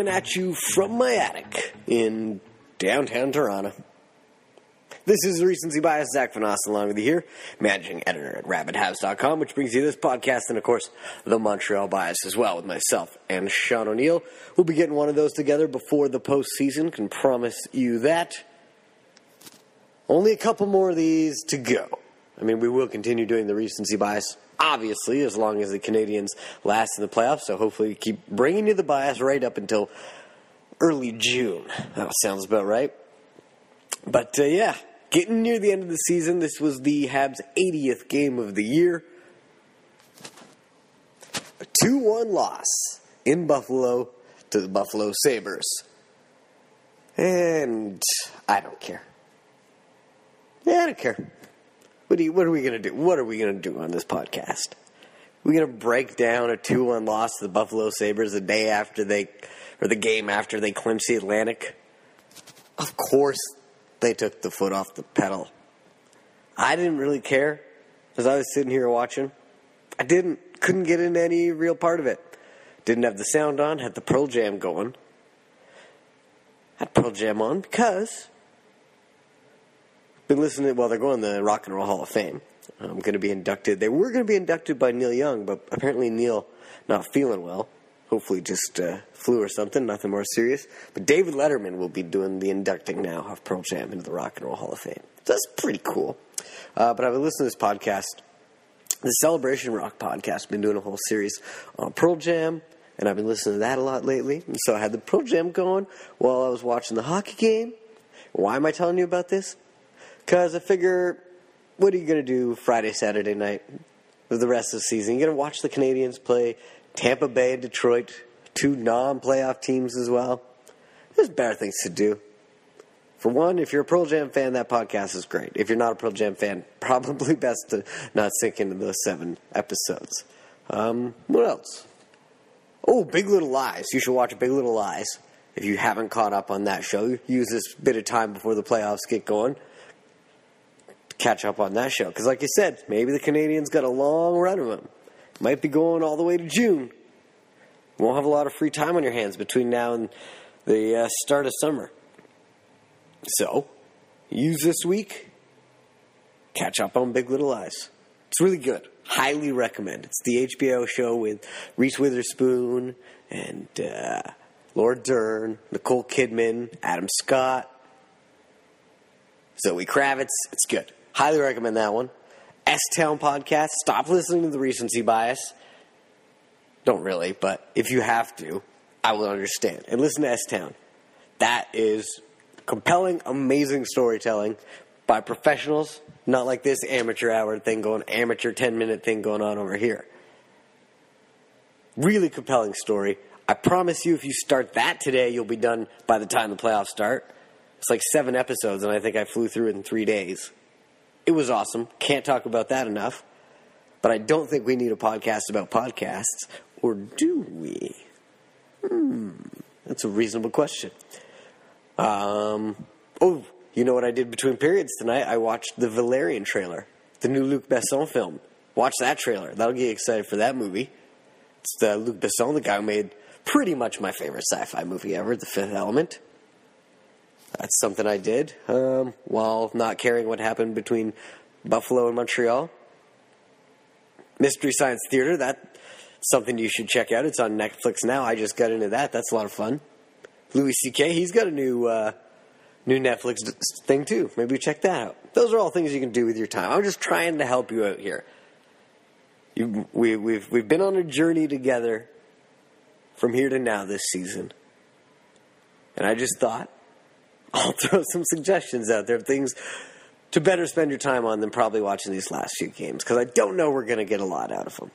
coming at you from my attic in downtown Toronto. This is the Recency Bias. Zach Van Oss along with you here, managing editor at RabbitHouse.com, which brings you this podcast and, of course, the Montreal Bias as well with myself and Sean O'Neill. We'll be getting one of those together before the postseason, can promise you that. Only a couple more of these to go. I mean, we will continue doing the Recency Bias, obviously, as long as the Canadians last in the playoffs, so hopefully keep bringing you the bias right up until early June. That sounds about right. But, yeah. Getting near the end of the season, this was the Habs' 80th game of the year. A 2-1 loss in Buffalo to the Buffalo Sabres. And I don't care. Yeah, I don't care. What are we going to do? What are we going to do on this podcast? We're going to break down a 2-1 loss to the Buffalo Sabres the game after they clinched the Atlantic? Of course they took the foot off the pedal. I didn't really care as I was sitting here watching. Couldn't get into any real part of it. Didn't have the sound on, had the Pearl Jam going. Had Pearl Jam on because been listening, they're going to the Rock and Roll Hall of Fame. I'm going to be inducted. They were going to be inducted by Neil Young, but apparently Neil not feeling well. Hopefully just flu or something, nothing more serious. But David Letterman will be doing the inducting now of Pearl Jam into the Rock and Roll Hall of Fame. So that's pretty cool. But I've been listening to this podcast, the Celebration Rock podcast. Been doing a whole series on Pearl Jam, and I've been listening to that a lot lately. And so I had the Pearl Jam going while I was watching the hockey game. Why am I telling you about this? Because I figure, what are you going to do Friday, Saturday night with the rest of the season? You're going to watch the Canadians play Tampa Bay and Detroit, two non-playoff teams as well. There's better things to do. For one, if you're a Pearl Jam fan, that podcast is great. If you're not a Pearl Jam fan, probably best to not sink into those 7 episodes. What else? Oh, Big Little Lies. You should watch Big Little Lies. If you haven't caught up on that show, use this bit of time before the playoffs get going. Catch up on that show. Because like I said, maybe the Canadians got a long run of them. Might be going all the way to June. You won't have a lot of free time on your hands between now and the start of summer. So, use this week. Catch up on Big Little Lies. It's really good. Highly recommend. It's the HBO show with Reese Witherspoon and Laura Dern, Nicole Kidman, Adam Scott, Zoe Kravitz. It's good. Highly recommend that one. S-Town podcast. Stop listening to the Recency Bias. Don't really, but if you have to, I will understand. And listen to S-Town. That is compelling, amazing storytelling by professionals, not like this amateur 10-minute thing going on over here. Really compelling story. I promise you, if you start that today, you'll be done by the time the playoffs start. It's like 7 episodes, and I think I flew through it in 3 days. It was awesome. Can't talk about that enough. But I don't think we need a podcast about podcasts. Or do we? That's a reasonable question. You know what I did between periods tonight? I watched the Valerian trailer. The new Luc Besson film. Watch that trailer. That'll get you excited for that movie. It's the Luc Besson, the guy who made pretty much my favorite sci-fi movie ever, The Fifth Element. That's something I did while not caring what happened between Buffalo and Montreal. Mystery Science Theater, that's something you should check out. It's on Netflix now. I just got into that. That's a lot of fun. Louis C.K., he's got a new Netflix thing too. Maybe check that out. Those are all things you can do with your time. I'm just trying to help you out here. We've been on a journey together from here to now this season. And I just thought, I'll throw some suggestions out there, things to better spend your time on than probably watching these last few games, because I don't know we're going to get a lot out of them.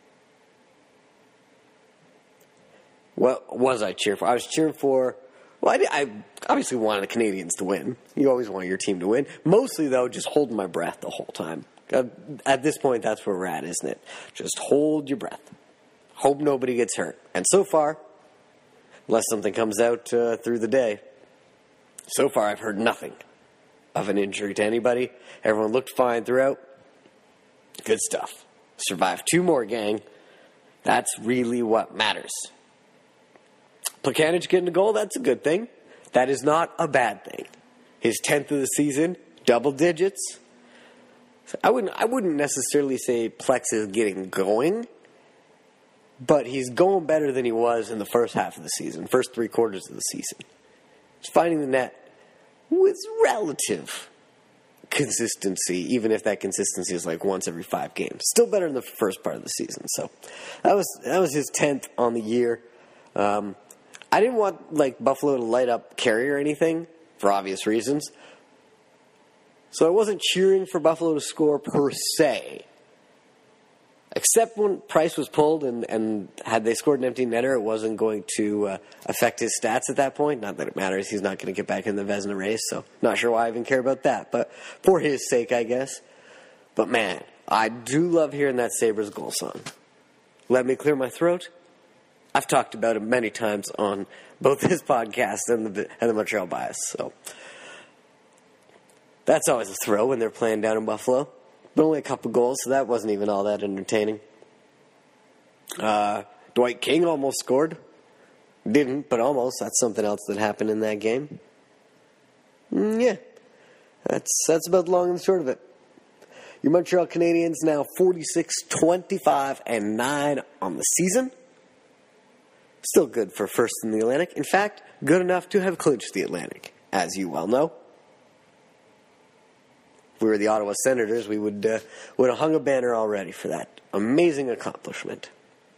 What was I cheering for? I was cheering for, I obviously wanted the Canadians to win. You always want your team to win. Mostly, though, just holding my breath the whole time. At this point, that's where we're at, isn't it? Just hold your breath. Hope nobody gets hurt. And so far, unless something comes out through the day, so far I've heard nothing of an injury to anybody. Everyone looked fine throughout. Good stuff. Survived 2 more, gang. That's really what matters. Plekanec getting a goal, that's a good thing. That is not a bad thing. His 10th of the season, double digits. I wouldn't necessarily say Plex is getting going, but he's going better than he was in the first half of the season, first 3 quarters of the season. He's finding the net with relative consistency, even if that consistency is like once every 5 games. Still better in the first part of the season. So that was his 10th on the year. I didn't want like Buffalo to light up Carey or anything for obvious reasons. So I wasn't cheering for Buffalo to score per se. Except when Price was pulled and had they scored an empty netter, it wasn't going to affect his stats at that point. Not that it matters. He's not going to get back in the Vezina race, so not sure why I even care about that. But for his sake, I guess. But man, I do love hearing that Sabres goal song. Let me clear my throat. I've talked about it many times on both this podcast and the Montreal Bias. So that's always a thrill when they're playing down in Buffalo. But only a couple goals, so that wasn't even all that entertaining. Dwight King almost scored. Didn't, but almost. That's something else that happened in that game. Yeah. That's about the long and the short of it. Your Montreal Canadiens now 46-25-9 on the season. Still good for first in the Atlantic. In fact, good enough to have clinched the Atlantic, as you well know. If we were the Ottawa Senators, we would have hung a banner already for that amazing accomplishment.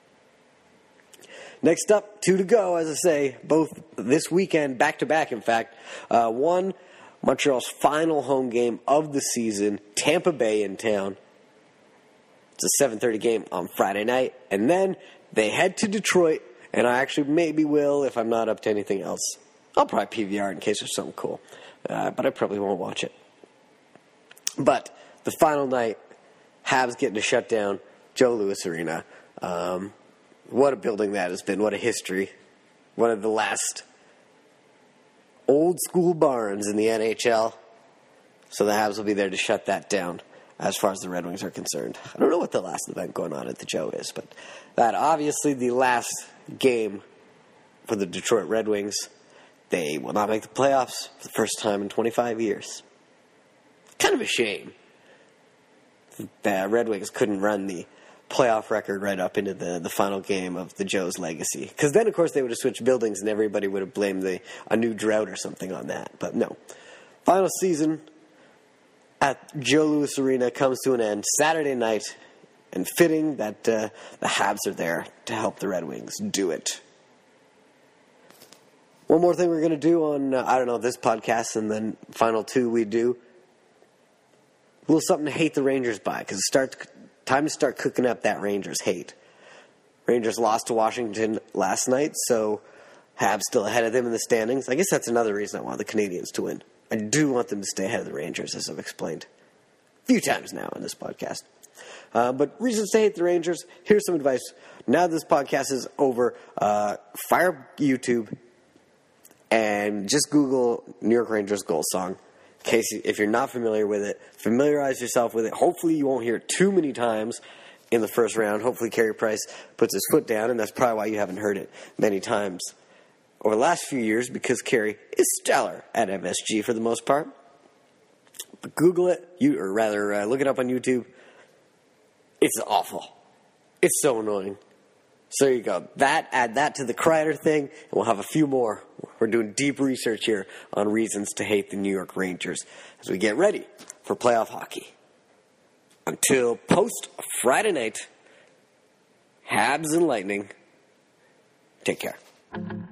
Next up, 2 to go, as I say, both this weekend, back-to-back, in fact. One, Montreal's final home game of the season, Tampa Bay in town. It's a 7:30 game on Friday night. And then they head to Detroit, and I actually maybe will if I'm not up to anything else. I'll probably PVR in case there's something cool, but I probably won't watch it. But the final night, Habs getting to shut down Joe Louis Arena. What a building that has been. What a history. One of the last old school barns in the NHL. So the Habs will be there to shut that down as far as the Red Wings are concerned. I don't know what the last event going on at the Joe is, but that obviously the last game for the Detroit Red Wings. They will not make the playoffs for the first time in 25 years. Kind of a shame that Red Wings couldn't run the playoff record right up into the final game of the Joe's legacy. Because then, of course, they would have switched buildings and everybody would have blamed a new drought or something on that. But no. Final season at Joe Louis Arena comes to an end Saturday night, and fitting that the Habs are there to help the Red Wings do it. One more thing we're going to do on, this podcast, and then final 2 we do. A little something to hate the Rangers by, because it's time to start cooking up that Rangers hate. Rangers lost to Washington last night, so Habs still ahead of them in the standings. I guess that's another reason I want the Canadiens to win. I do want them to stay ahead of the Rangers, as I've explained a few times now on this podcast. But reasons to hate the Rangers, here's some advice. Now this podcast is over, fire YouTube and just Google New York Rangers goal song. In case if you're not familiar with it, familiarize yourself with it. Hopefully you won't hear it too many times in the first round. Hopefully Carey Price puts his foot down, and that's probably why you haven't heard it many times over the last few years, because Carey is stellar at MSG for the most part. But Google it, look it up on YouTube. It's awful. It's so annoying. So there you go. Add that to the Kreider thing, and we'll have a few more. We're doing deep research here on reasons to hate the New York Rangers as we get ready for playoff hockey. Until post-Friday night, Habs and Lightning, take care.